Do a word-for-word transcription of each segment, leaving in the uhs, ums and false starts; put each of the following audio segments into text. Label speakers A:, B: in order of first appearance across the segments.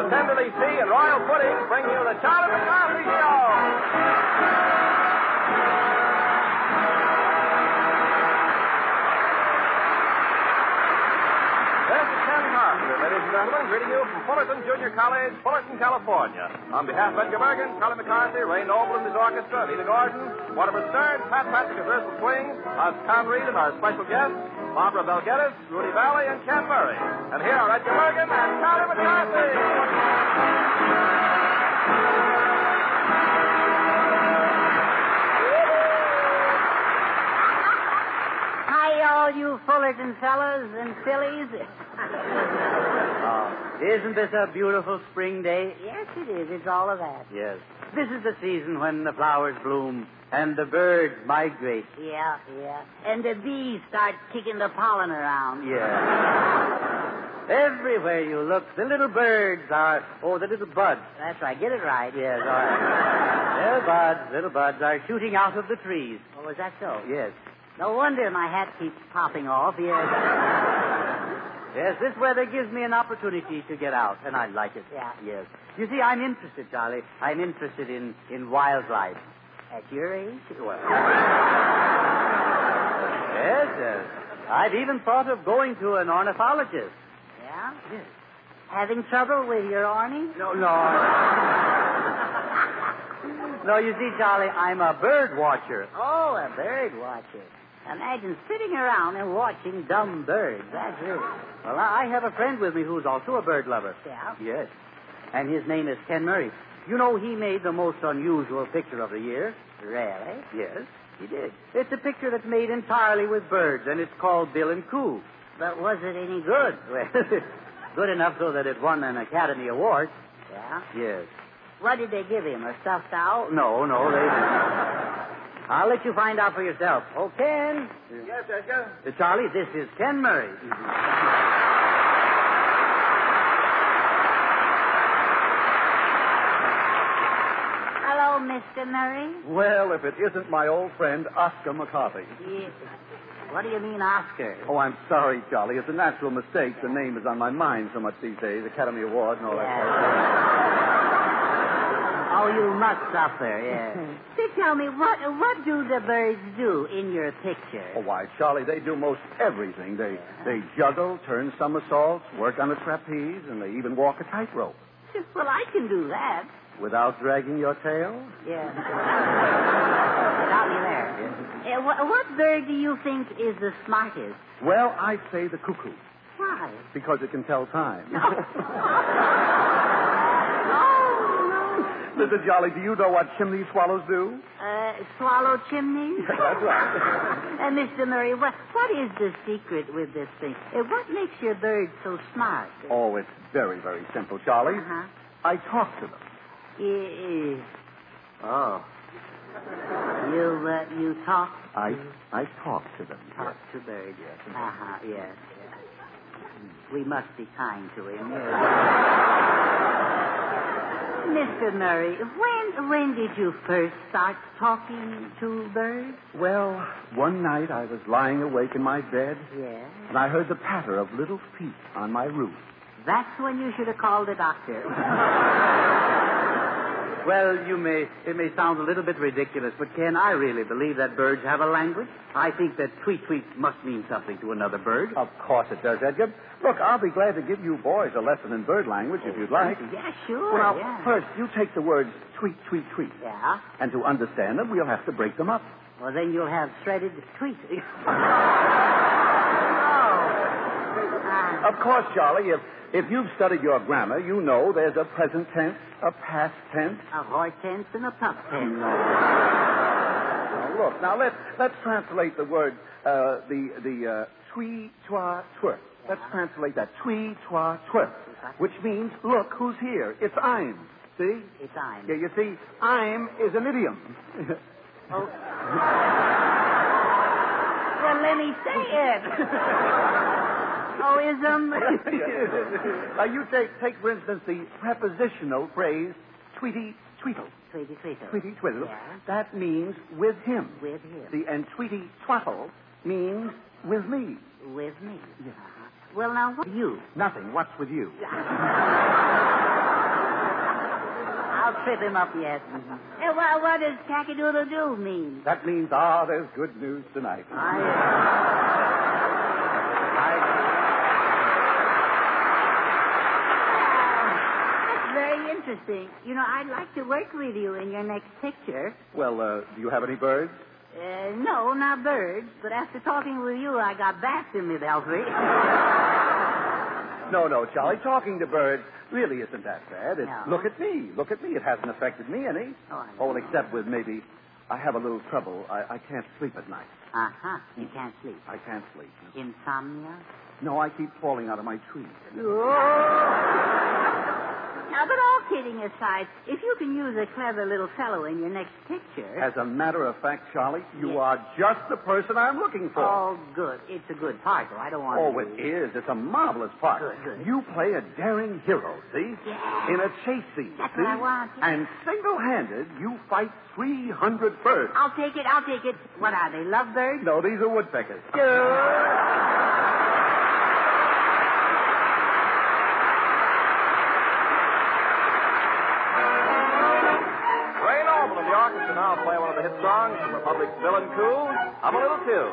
A: tenderly tea and royal pudding bring you the Charlie McCarthy Show. This is Ken Carpenter, ladies and gentlemen, greeting you from Fullerton Junior College, Fullerton, California. On behalf of Edgar Bergen, Charlie McCarthy, Ray Noble and his orchestra, Lita Gordon, Mortimer Stern, Pat Patrick of Ursula Swing, Oz Conread and our special guests, Barbara Belgettis, Rudy Valley, and Ken Murray. And here are Edgar Bergen and Charlie McCarthy.
B: All you Fullerton fellas and fillies.
C: Oh, isn't this a beautiful spring day?
B: Yes, it is. It's all of that.
C: Yes. This is the season when the flowers bloom and the birds migrate.
B: Yeah, yeah. And the bees start kicking the pollen around.
C: Yeah. Everywhere you look, the little birds are... Oh, the little buds.
B: That's right. Get it right.
C: Yes, all right. Little buds, little buds are shooting out of the trees.
B: Oh, is that so?
C: Yes.
B: No wonder my hat keeps popping off. Yes.
C: Yes, this weather gives me an opportunity to get out, and I like it.
B: Yeah.
C: Yes. You see, I'm interested, Charlie. I'm interested in, in wildlife.
B: At your age?
C: Well. Yes, yes. I've even thought of going to an ornithologist.
B: Yeah?
C: Yes.
B: Having trouble with your orning?
C: No, no. No, you see, Charlie, I'm a bird watcher.
B: Oh, a bird watcher. Imagine sitting around and watching dumb birds. That's it.
C: Well, I have a friend with me who's also a bird lover.
B: Yeah?
C: Yes. And his name is Ken Murray. You know, he made the most unusual picture of the year.
B: Really?
C: Yes, he did. It's a picture that's made entirely with birds, and it's called Bill and Coo.
B: But was it any good?
C: Well, good enough so that it won an Academy Award.
B: Yeah?
C: Yes.
B: What did they give him? A stuffed owl?
C: No, no, they... I'll let you find out for yourself. Oh, Ken.
A: Yes, Edgar?
C: Uh, Charlie, this is Ken Murray.
B: Hello, Mister Murray.
D: Well, if it isn't my old friend, Oscar McCarthy.
B: Yes. What do you mean, Oscar?
D: Oh, I'm sorry, Charlie. It's a natural mistake. The name is on my mind so much these days. Academy Award and all that.
B: Oh, you must suffer, yes. So tell me, what what do the birds do in your picture?
D: Oh, why, Charlie, they do most everything. They yeah. they juggle, turn somersaults, work on a trapeze, and they even walk a tightrope.
B: Well, I can do that.
D: Without dragging your tail?
B: Yeah. Without me there. Yeah. Uh, what, what bird do you think is the smartest?
D: Well, I'd say the cuckoo.
B: Why?
D: Because it can tell time.
B: Oh, no.
D: Mister Jolly, do you know what chimney swallows do?
B: Uh, swallow chimneys?
D: That's right.
B: uh, Mister Murray, what, what is the secret with this thing? Uh, what makes your bird so smart?
D: Oh, it's very, very simple, Charlie.
B: Uh-huh.
D: I talk to them.
B: Uh, oh. You, uh, you talk?
D: I, I talk to them.
B: Talk
D: yes.
B: to birds. Yes. Uh-huh, yes. yes. We must be kind to him, yes. Mister Murray, when when did you first start talking to birds?
D: Well, one night I was lying awake in my bed.
B: Yes.
D: And I heard the patter of little feet on my roof.
B: That's when you should have called the doctor.
C: Well, you may, it may sound a little bit ridiculous, but Ken, I really believe that birds have a language. I think that tweet tweet must mean something to another bird.
D: Of course it does, Edgar. Look, I'll be glad to give you boys a lesson in bird language if you'd like.
B: Yeah, sure.
D: Well, now,
B: yeah.
D: first, you take the words tweet, tweet, tweet.
B: Yeah?
D: And to understand them, we'll have to break them up.
B: Well, then you'll have shredded tweet.
D: Of course, Charlie, if, if you've studied your grammar, you know there's a present tense, a past tense.
B: A hortense and a pup tense.
D: Now, look, now let's, let's translate the word, uh, the, the, uh, twee, twa, twir. Let's translate that. Twee, twa, twir. Which means, look who's here. It's I'm. See?
B: It's I'm.
D: Yeah, you see, I'm is an idiom.
B: Oh. Well, let me say it. Oh, ism.
D: Now, you take, take, for instance, the prepositional phrase, tweety, tweetle.
B: Tweety, tweetle.
D: Tweety, tweetle.
B: Yeah.
D: That means with him.
B: With him.
D: See, and tweety, twaddle means with me.
B: With me.
D: Yes.
B: Uh-huh. Well, now, what you?
D: Nothing. What's with you?
B: I'll trip him up yet.
C: Mm-hmm.
B: Eh, what, what does cack-a-doodle-doo mean?
D: That means, ah, there's good news tonight.
B: I, That's very interesting. You know, I'd like to work with you in your next picture.
D: Well, uh, do you have any birds?
B: Uh, no, not birds. But after talking with you, I got bats in me belfry.
D: No, no, Charlie. Talking to birds really isn't that bad. It,
B: No.
D: Look at me. Look at me. It hasn't affected me any.
B: Oh, I know.
D: Oh, well, except with maybe I have a little trouble. I, I can't sleep at night.
B: Uh-huh. You can't sleep.
D: I can't sleep.
B: Insomnia?
D: No, I keep falling out of my tree.
B: Now, but all kidding aside, if you can use a clever little fellow in your next picture...
D: As a matter of fact, Charlie, you
B: Yes.
D: are just the person I'm looking for.
B: Oh, good. It's a good part, though. I don't want
D: Oh,
B: to...
D: it is. It's a marvelous part.
B: Good, good.
D: You play a daring hero, see?
B: Yeah.
D: In a chase scene,
B: That's
D: see?
B: what I want.
D: And single-handed, you fight three hundred birds.
B: I'll take it. I'll take it. What are they, lovebirds?
D: No, these are woodpeckers.
A: Ray Noble and the orchestra now play one of the hit songs from Republic's Bill and Coo. I'm a little too.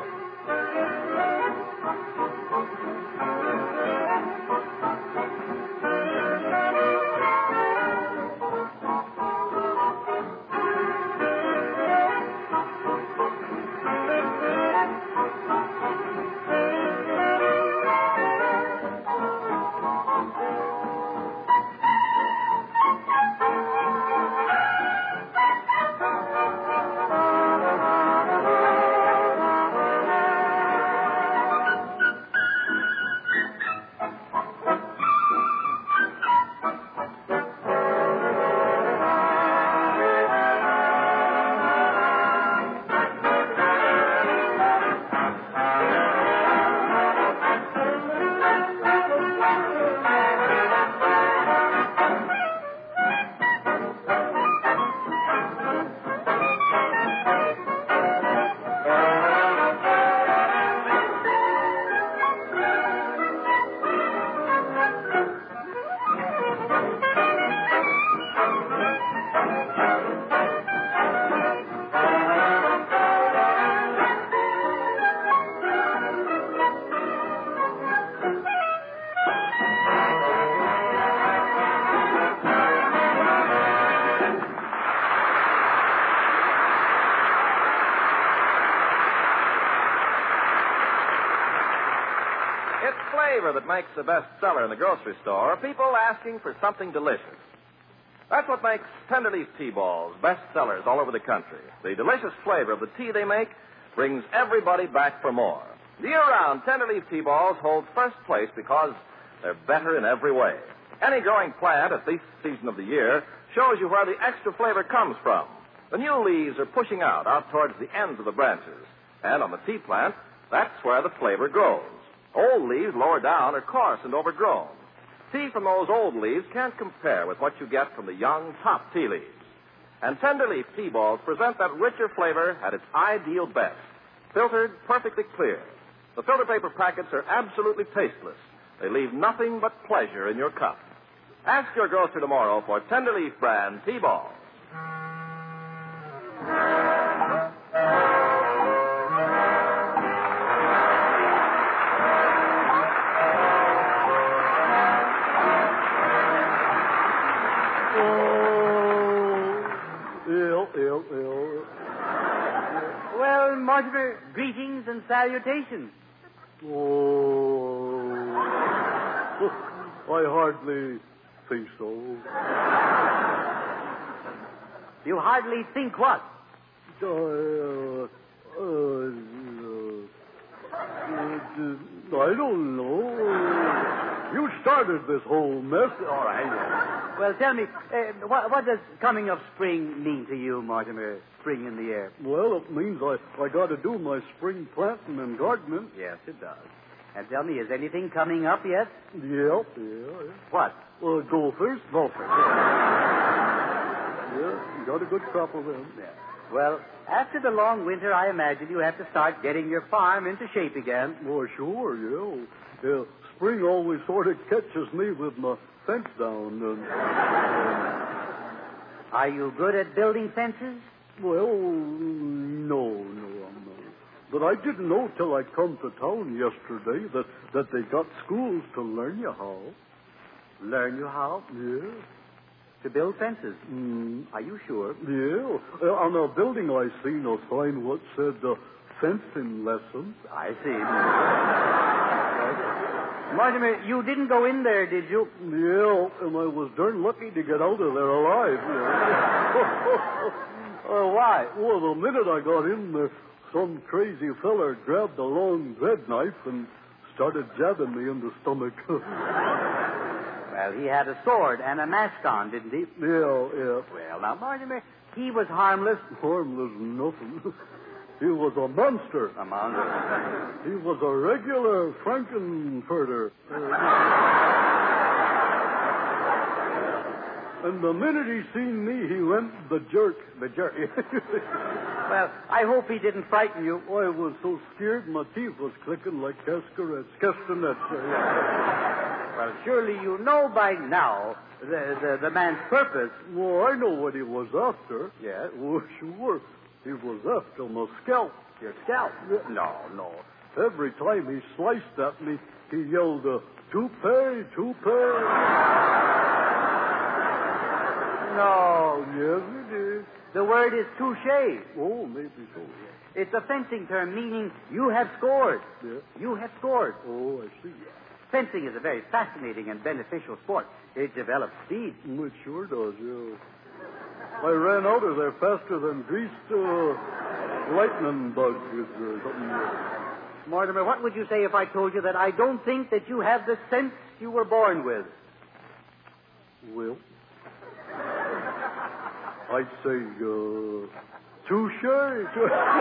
A: It's flavor that makes the best seller in the grocery store. People asking for something delicious. That's what makes Tenderleaf Tea Balls best sellers all over the country. The delicious flavor of the tea they make brings everybody back for more. Year-round, Tenderleaf Tea Balls hold first place because they're better in every way. Any growing plant at this season of the year shows you where the extra flavor comes from. The new leaves are pushing out, out towards the ends of the branches. And on the tea plant, that's where the flavor grows. Old leaves lower down are coarse and overgrown. Tea from those old leaves can't compare with what you get from the young top tea leaves. And Tenderleaf Tea Balls present that richer flavor at its ideal best, filtered perfectly clear. The filter paper packets are absolutely tasteless. They leave nothing but pleasure in your cup. Ask your grocer tomorrow for Tenderleaf brand Tea Balls.
C: Well, Mortimer, greetings and salutations.
E: Oh, I hardly think so.
C: You hardly think what?
E: Uh, uh, uh, uh, I don't know. You started this whole mess.
C: All right. Well, tell me, uh, what, what does coming of spring mean to you, Mortimer? Spring in the air.
E: Well, it means I, I got to do my spring planting and gardening.
C: Yes, it does. And tell me, is anything coming up yet?
E: Yep, yeah.
C: What?
E: Uh, gophers.
C: Gophers.
E: Yeah, you got a good crop of them.
C: Yeah. Well, after the long winter, I imagine you have to start getting your farm into shape again.
E: Oh, sure, yeah. Yeah, spring always sort of catches me with my fence down. And,
C: Are you good at building fences?
E: Well, no, no, I'm not. But I didn't know till I come to town yesterday that, that they got schools to learn you how.
C: Learn you how?
E: Yeah.
C: To build fences?
E: Mm.
C: Are you sure?
E: Yeah. Uh, on a building I seen a sign what said uh, fencing lessons.
C: I see. Mortimer, you didn't go in there, did you?
E: Yeah, and I was darn lucky to get out of there alive. Yeah. uh, why? Well, the minute I got in there, some crazy feller grabbed a long bread knife and started jabbing me in the stomach.
C: Well, he had a sword and a mask on, didn't he?
E: Yeah, yeah.
C: Well, now, Mortimer, he was harmless.
E: Harmless nothing. He was a monster.
C: A monster?
E: He was a regular Frankenfurter. And the minute he seen me, he went the jerk.
C: The jerk. Well, I hope he didn't frighten you.
E: I was so scared my teeth was clicking like cascarets. Castanets.
C: Well, surely you know by now the, the, the man's purpose.
E: Well, I know what he was after.
C: Yes?
E: Oh, sure. He was after my scalp.
C: Your scalp?
E: No, no. Every time he sliced at me, he yelled, uh, toupee, toupee.
C: No.
E: Yes, he did.
C: The word is touche.
E: Oh, maybe so.
C: It's a fencing term meaning you have scored.
E: Yeah.
C: You have scored.
E: Oh, I see.
C: Fencing is a very fascinating and beneficial sport. It develops speed.
E: It sure does, yeah. I ran out of there faster than greased uh, lightning bug with uh, something. Uh...
C: Mortimer, what would you say if I told you that I don't think that you have the sense you were born with?
E: Well, I'd say, uh, touche.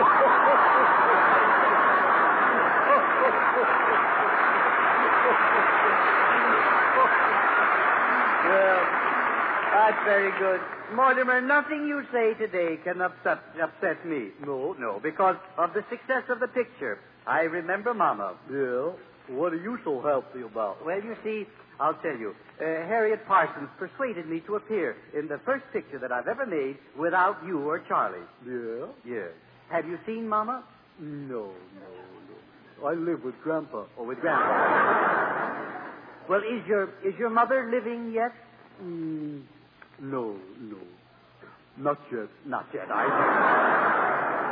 C: Well, that's very good. Mortimer, nothing you say today can upset, upset me.
E: No?
C: No, because of the success of the picture. I remember Mama.
E: Yeah? What are you so happy about?
C: Well, you see, I'll tell you. Uh, Harriet Parsons persuaded me to appear in the first picture that I've ever made without you or Charlie.
E: Yeah?
C: Yes. Have you seen Mama?
E: No, no, no. I live with Grandpa.
C: Oh, with Grandpa. Well, is your is your mother living yet?
E: Mm, no, no. Not yet.
C: Not yet, I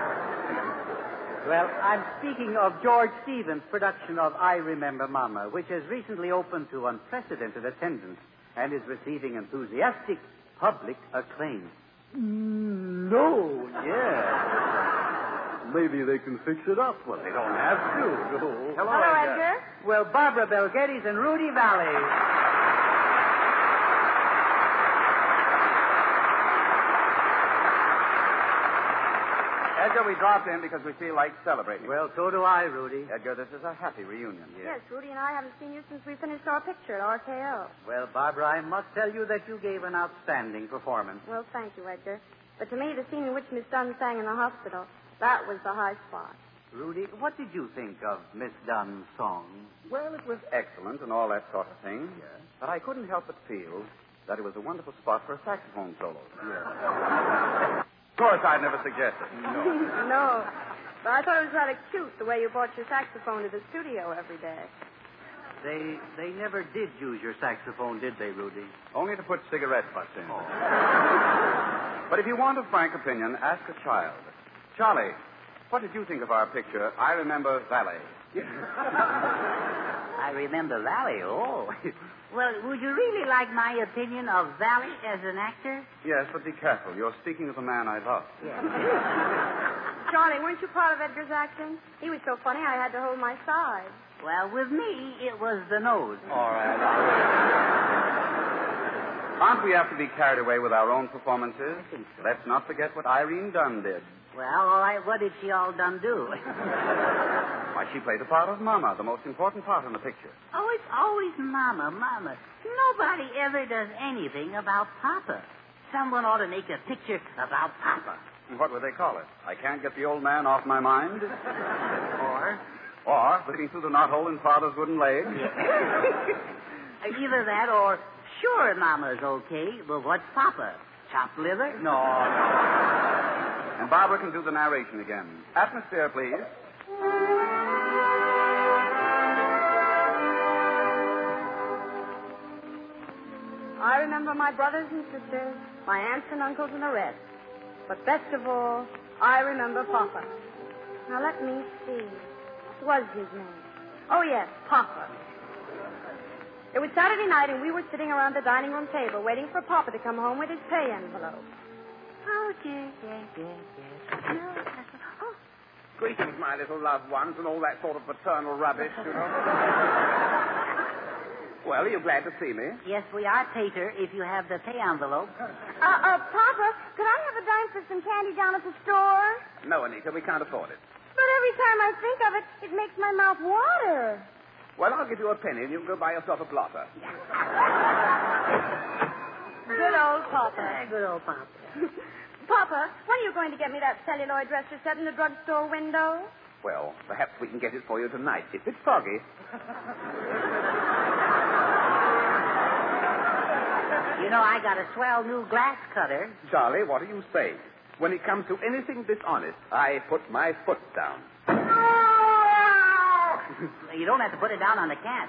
C: Well, I'm speaking of George Stevens' production of I Remember Mama, which has recently opened to unprecedented attendance and is receiving enthusiastic public acclaim.
E: No.
C: Yes.
E: Maybe they can fix it up.
C: Well, they don't have to. No.
B: Hello, Edgar.
C: Well, Barbara Bel Geddes and Rudy Valley.
A: Edgar, we dropped in because we feel like celebrating.
C: Well, so do I, Rudy.
A: Edgar, this is a happy reunion.
B: Yes, Rudy and I haven't seen you since we finished our picture at R K O.
C: Well, Barbara, I must tell you that you gave an outstanding performance.
B: Well, thank you, Edgar. But to me, the scene in which Miss Dunn sang in the hospital, that was the high spot.
C: Rudy, what did you think of Miss Dunn's song?
A: Well, it was excellent and all that sort of thing.
C: Yes.
A: But I couldn't help but feel that it was a wonderful spot for a saxophone solo.
C: Yes.
A: Of course, I'd never suggested.
B: No. no. But I thought it was rather cute the way you brought your saxophone to the studio every day.
C: They they never did use your saxophone, did they, Rudy?
A: Only to put cigarette butts in. Oh. But if you want a frank opinion, ask a child. Charlie, what did you think of our picture, I Remember Valley?
B: I remember Valley, oh. Well, would you really like my opinion of Valley as an actor?
A: Yes, but be careful. You're speaking of the man I love.
B: Yes. Charlie, weren't you proud of Edgar's acting? He was so funny I had to hold my side. Well, with me, it was the nose.
A: All right. Aren't we apt to be carried away with our own performances?
B: I think so.
A: Let's not forget what Irene Dunn did.
B: Well, all right, what did she all done do?
A: Why, she played the part of Mama, the most important part in the picture.
B: Oh, it's always Mama, Mama. Nobody ever does anything about Papa. Someone ought to make a picture about Papa.
A: What would they call it? I Can't Get the Old Man Off My Mind?
B: Or?
A: Or, looking through the knothole in Father's wooden leg?
B: Either that or, sure, Mama's okay, but what's Papa? chopped liver?
C: No, no.
F: And Barbara can do the narration again. Atmosphere, please.
G: I remember my brothers and sisters, my aunts and uncles and the rest. But best of all, I remember Papa. Now, let me see. What was his name? Oh, yes, Papa. It was Saturday night, and we were sitting around the dining room table waiting for Papa to come home with his pay envelope.
B: Oh, yes, yes, yes, yes. No, oh.
F: Greetings, my little loved ones, and all that sort of paternal rubbish, you know. Well, are you glad to see me?
B: Yes, we are, Pater, if you have the pay envelope.
G: Uh, uh, Papa, could I have a dime for some candy down at the store?
F: No, Anita, we can't afford it.
G: But every time I think of it, it makes my mouth water.
F: Well, I'll give you a penny, and you can go buy yourself a blotter.
G: Good old Papa.
B: Uh, good old Papa.
G: Papa, when are you going to get me that celluloid dresser set in the drugstore window?
F: Well, perhaps we can get it for you tonight, if it's foggy.
B: You know, I got a swell new glass cutter.
F: Charlie, what do you say? When it comes to anything dishonest, I put my foot down.
B: You don't have to put it down on the cat.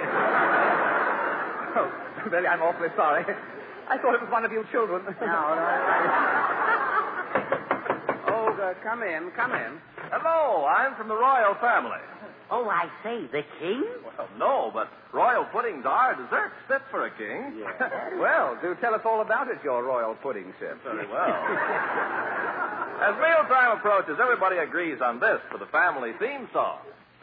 F: Oh, really, I'm awfully sorry. I thought it was one of you children.
B: No, no.
F: Oh, uh, come in, come in.
A: Hello, I'm from the royal family.
B: Oh, I say, the king?
A: Well, no, but royal puddings are desserts fit for a king.
F: Yeah. Well, do tell us all about it, your royal pudding, Chef.
A: Very well. As mealtime approaches, everybody agrees on this for the family theme song.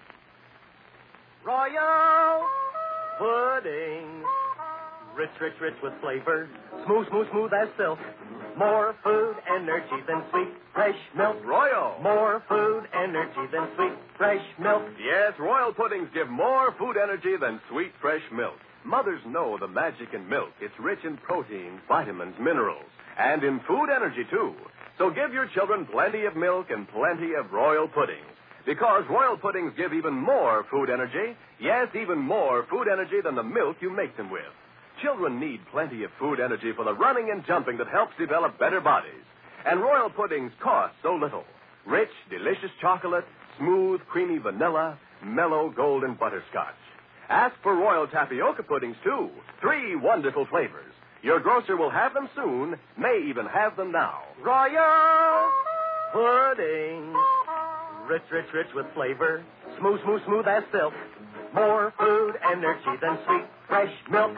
H: Royal pudding. Rich, rich, rich with flavor. Smooth, smooth, smooth as silk. More food energy than sweet, fresh milk.
A: Royal.
H: More food energy than sweet, fresh milk.
I: Yes, royal puddings give more food energy than sweet, fresh milk. Mothers know the magic in milk. It's rich in proteins, vitamins, minerals, and in food energy, too. So give your children plenty of milk and plenty of royal puddings. Because royal puddings give even more food energy. Yes, even more food energy than the milk you make them with. Children need plenty of food energy for the running and jumping that helps develop better bodies. And royal puddings cost so little. Rich, delicious chocolate, smooth, creamy vanilla, mellow golden butterscotch. Ask for royal tapioca puddings, too. Three wonderful flavors. Your grocer will have them soon, may even have them now.
H: Royal pudding. Rich, rich, rich with flavor. Smooth, smooth, smooth as silk. More food energy than sweet, fresh milk.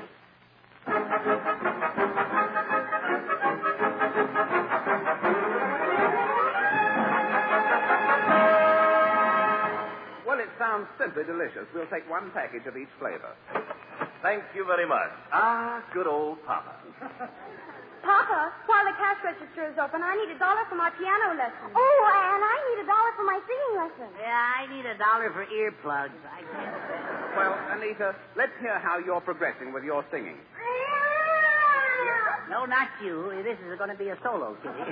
F: Well, it sounds simply delicious. We'll take one package of each flavor.
A: Thank you very much. Ah, good old Papa.
G: Papa, while the cash register is open, I need a dollar for my piano lesson. Oh, and I need a dollar for my singing lesson.
B: Yeah, I need a dollar for earplugs. I can't...
F: Well, Anita, let's hear how you're progressing with your singing.
B: No, not you. This is going to be a solo, Kitty.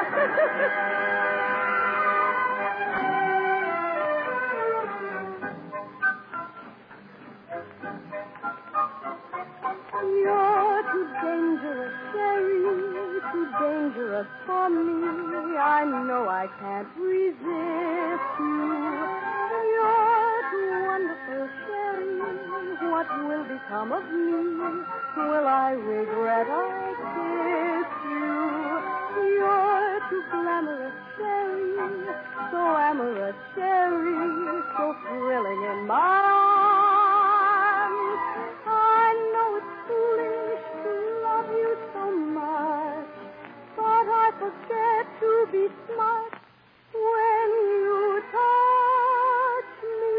G: You're too dangerous, Sherry, too dangerous for me. I know I can't resist you. You're too wonderful, Sherry. What will become of me? Will I regret I kissed you? You're too glamorous, Sherry, so amorous, Sherry, so thrilling in my arms. I know it's foolish to love you so much, but I forget to be smart when you touch me.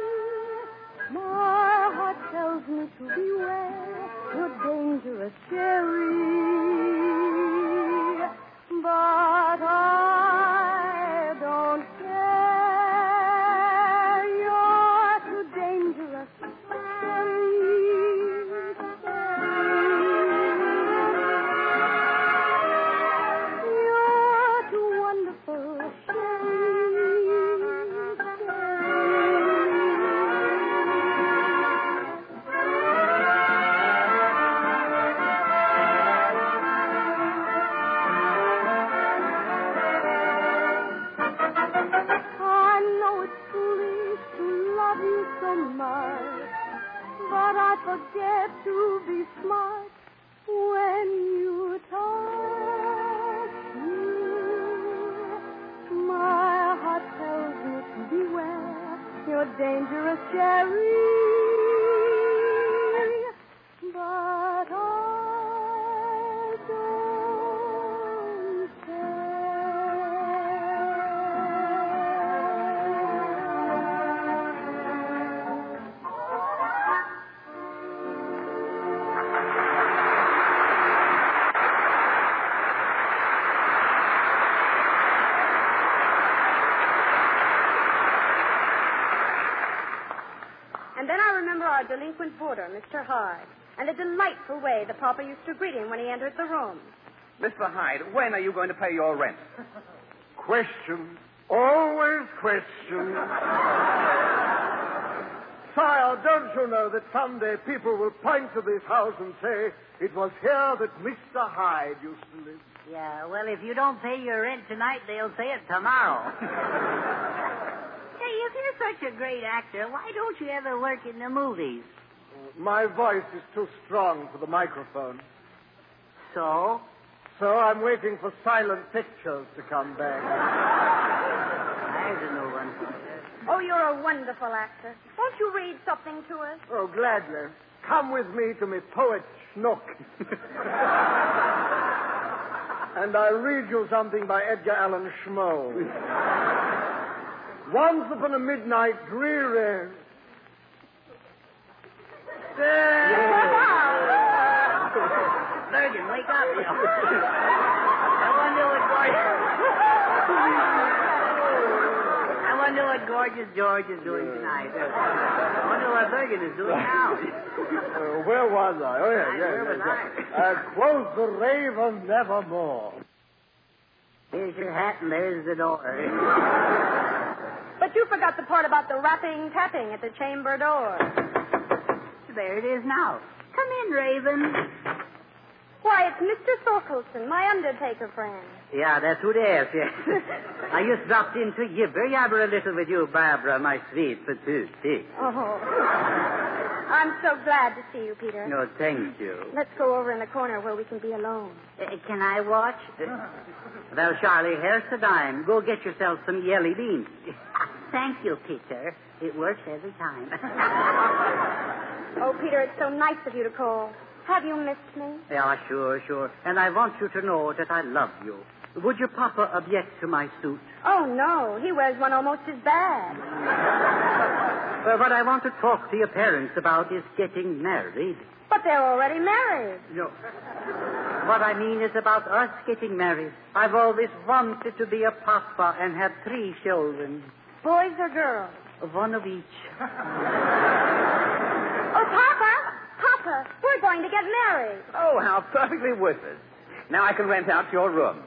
G: My heart tells me to beware, you're dangerous, Sherry, but I don't care. You're too dangerous. forget to be smart when you touch me. My heart tells me to beware, you're dangerous, Jerry. But I don't
J: And then I remember our delinquent boarder, Mister Hyde, and the delightful way the papa used to greet him when he entered the room.
F: Mister Hyde, when are you going to pay your rent?
E: Question. Always question. Sire, don't you know that someday people will point to this house and say it was here that Mister Hyde used to live?
B: Yeah, well, if you don't pay your rent tonight, they'll say it tomorrow. Hey, if you're such a great actor, why don't you ever work in the movies?
E: My voice is too strong for the microphone.
B: So?
E: So I'm waiting for silent pictures to come back.
B: There's a new one.
J: Oh, you're a wonderful actor. Won't you read something to us?
E: Oh, gladly. Come with me to my poet Schnook. And I'll read you something by Edgar Allan Schmoe. Once upon a midnight dreary...
B: Bergen, wake up. You know. I wonder what gorgeous... I wonder what gorgeous George is doing tonight. I wonder what Bergen is doing now.
E: Uh, where was I? Oh, yeah, yeah.
B: Where was
E: yeah, yeah. Uh, quoth the raven nevermore.
B: Here's your hat and there's the door.
J: But you forgot the part about the rapping, tapping at the chamber door.
B: There it is now. Come in, Raven.
J: Why, it's Mister Thorkelson, my undertaker friend.
C: Yeah, that's who they is, yes. I just dropped in to gibber yabber a little with you, Barbara, my sweet petite.
J: Oh. I'm so glad to see you, Peter.
C: No, thank you.
J: Let's go over in the corner where we can be alone.
B: Uh, can I watch?
C: Well, Charlie, here's the dime. Go get yourself some jelly beans.
B: Thank you, Peter. It works every time.
J: Oh, Peter, it's so nice of you to call. Have you missed me?
C: Yeah, sure, sure. And I want you to know that I love you. Would your papa object to my suit?
J: Oh, no. He wears one almost as bad.
C: Well, what I want to talk to your parents about is getting married.
J: But they're already married.
C: No. What I mean is about us getting married. I've always wanted to be a papa and have three children.
J: Boys or girls?
C: One of each.
J: Oh, Papa! Papa, we're going to get married.
F: Oh, how perfectly worthless. Now I can rent out your room.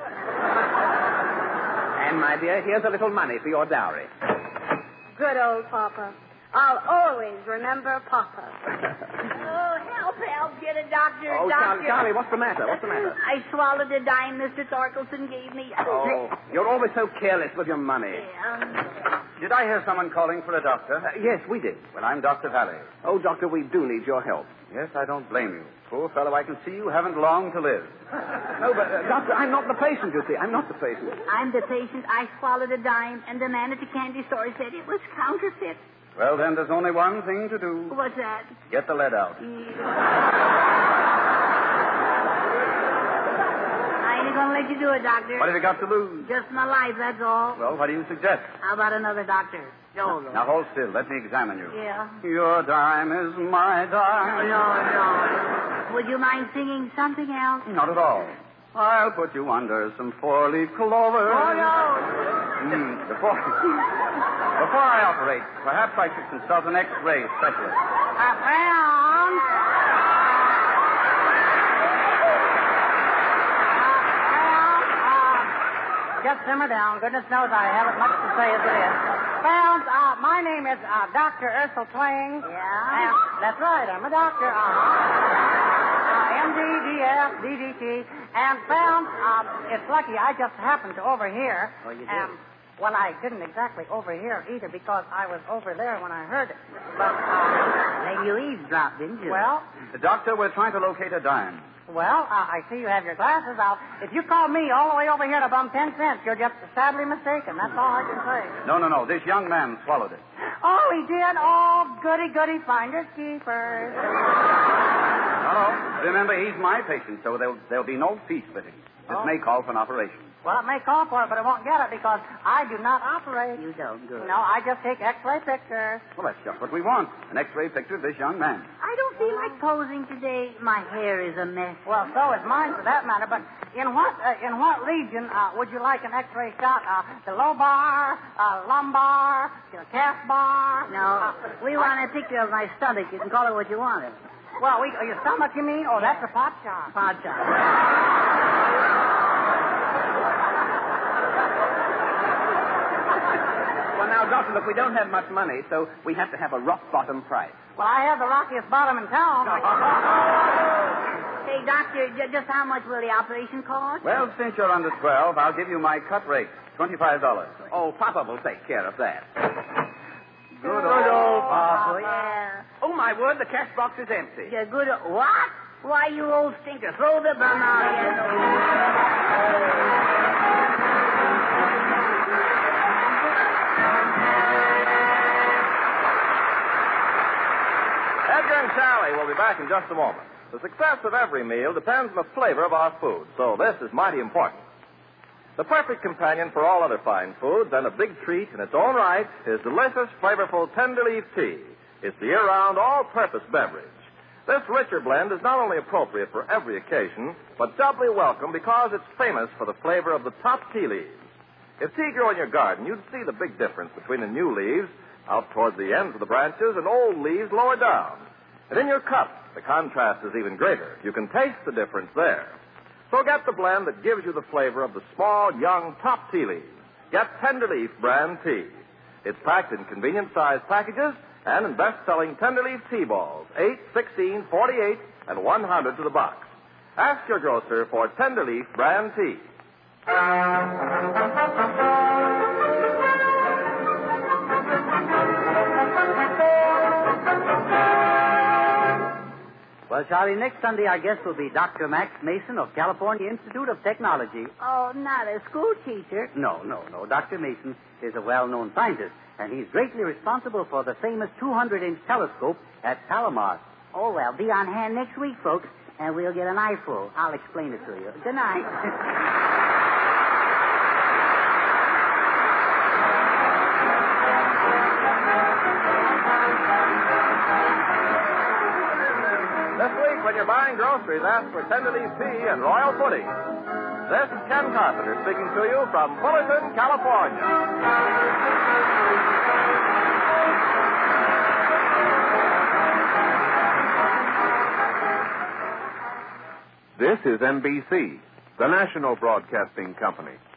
F: And, my dear, here's a little money for your dowry.
J: Good old Papa. I'll always remember Papa.
B: Oh, help, help. Get a doctor,
F: Oh,
B: doctor.
F: Charlie, Charlie, what's the matter? What's the matter?
B: I swallowed a dime Mister Thorkelson gave me.
F: Oh, you're always so careless with your money.
B: Yeah.
D: Did I hear someone calling for a doctor?
F: Uh, yes, we did.
D: Well, I'm Doctor Valley.
F: Oh, Doctor, we do need your help.
D: Yes, I don't blame you. Poor fellow, I can see you haven't long to live.
F: No, but, uh, Doctor, I'm not the patient, you see. I'm not the patient.
B: I'm the patient. I swallowed a dime, and the man at the candy store said it was counterfeit.
D: Well, then there's only one thing to do.
B: What's that?
D: Get the lead out.
B: I ain't gonna let you do it, doctor.
D: What have you got to lose?
B: Just my life, that's all.
D: Well, what do you suggest?
B: How about another doctor? No, no.
D: Now, hold still. Let me examine you.
B: Yeah.
D: Your dime is my dime.
B: No, no. Would you mind singing something else?
D: Not at all. I'll put you under some four-leaf clover.
B: Oh, no.
D: Mm, before, before I operate, perhaps I should consult an X-ray specialist.
B: Uh, well,
C: Just simmer down. Goodness knows I haven't much to say as it is. Well, uh, my name is uh, Doctor Ursel Twain.
B: Yeah?
C: And that's right. I'm a doctor. Uh-huh. Uh, M D, D F, D D T. And found, uh, it's lucky I just happened to overhear.
B: Oh, you did?
C: Um,
K: Well, I didn't exactly overhear either because I was over there when I heard it. But, uh...
C: Then you eavesdropped, didn't you?
K: Well...
D: Doctor, we're trying to locate a dime.
K: Well, uh, I see you have your glasses out. If you call me all the way over here to bum ten cents, you're just sadly mistaken. That's all I can say.
D: No, no, no. This young man swallowed it.
K: Oh, he did? Oh, goody, goody, finders, keepers.
D: No, no. Remember, he's my patient, so there'll, there'll be no fee splitting. This
K: Oh.
D: may call for an operation.
K: Well, it may call for it, but it won't get it because I do not operate.
C: You don't, good.
K: No, I just take X-ray pictures.
D: Well, that's just what we want. An X-ray picture of this young man.
B: I don't feel like posing today. My hair is a mess.
K: Well, so is mine for that matter. But in what uh, in what region uh, would you like an X-ray shot? Uh, the lobar, uh, lumbar, the calf bar?
B: No, we want a picture of my stomach. You can call it what you want.
K: Well, we, uh, your stomach, you mean? Oh, that's a pot shot.
B: Pot shot.
F: Well, now, Doctor, look, we don't have much money, so we have to have a rock-bottom price.
K: Well, I have the rockiest bottom in town.
B: Hey, doctor, j- just how much will the operation cost?
D: Well, since you're under twelve, I'll give you my cut rate. twenty-five dollars.
F: Oh, Papa will take care of that.
D: Good old
B: Oh, yeah.
F: Oh, my word, the cash box is empty.
B: Yeah, good. o- What? Why, you old stinker, throw the bum out here.
A: Edgar and Sally will be back in just a moment. The success of every meal depends on the flavor of our food, so this is mighty important. The perfect companion for all other fine foods and a big treat in its own right is delicious, flavorful Tenderleaf tea. It's the year-round, all-purpose beverage. This richer blend is not only appropriate for every occasion, but doubly welcome because it's famous for the flavor of the top tea leaves. If tea grew in your garden, you'd see the big difference between the new leaves out towards the ends of the branches and old leaves lower down. And in your cup, the contrast is even greater. You can taste the difference there. So get the blend that gives you the flavor of the small, young, top tea leaves. Get Tenderleaf brand tea. It's packed in convenient-sized packages and in best-selling Tenderleaf tea balls, eight, sixteen, forty-eight, and one hundred to the box. Ask your grocer for Tenderleaf brand tea.
C: Well, Charlie, next Sunday our guest will be Doctor Max Mason of California Institute of Technology.
B: Oh, not a school teacher.
C: No, no, no. Doctor Mason is a well-known scientist, and he's greatly responsible for the famous two hundred inch telescope at Palomar.
B: Oh, well, be on hand next week, folks, and we'll get an eyeful. I'll explain it to you. Good night.
A: This week, when you're buying groceries, ask for Tenderleaf tea and royal pudding. This is Ken Carpenter speaking to you from Fullerton, California.
I: This is N B C, the national broadcasting company.